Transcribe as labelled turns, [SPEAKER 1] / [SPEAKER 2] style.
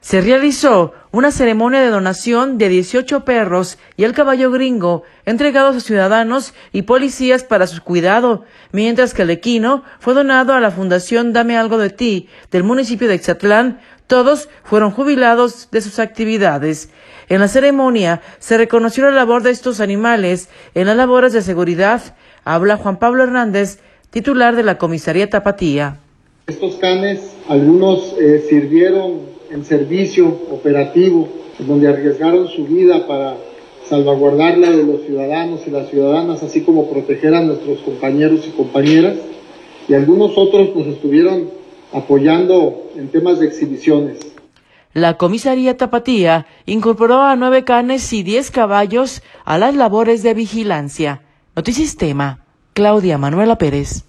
[SPEAKER 1] Se realizó una ceremonia de donación de 18 perros y el caballo gringo entregados a ciudadanos y policías para su cuidado, mientras que el equino fue donado a la Fundación Dame Algo de Ti del municipio de Ixatlán. Todos fueron jubilados de sus actividades. En la ceremonia se reconoció la labor de estos animales en las labores de seguridad. Habla Juan Pablo Hernández, titular de la comisaría Tapatía.
[SPEAKER 2] Estos canes, algunos sirvieron en servicio operativo, donde arriesgaron su vida para salvaguardar la de los ciudadanos y las ciudadanas, así como proteger a nuestros compañeros y compañeras, y algunos otros nos estuvieron apoyando en temas de exhibiciones.
[SPEAKER 1] La comisaría Tapatía incorporó a 9 canes y 10 caballos a las labores de vigilancia. Notisistema, Claudia Manuela Pérez.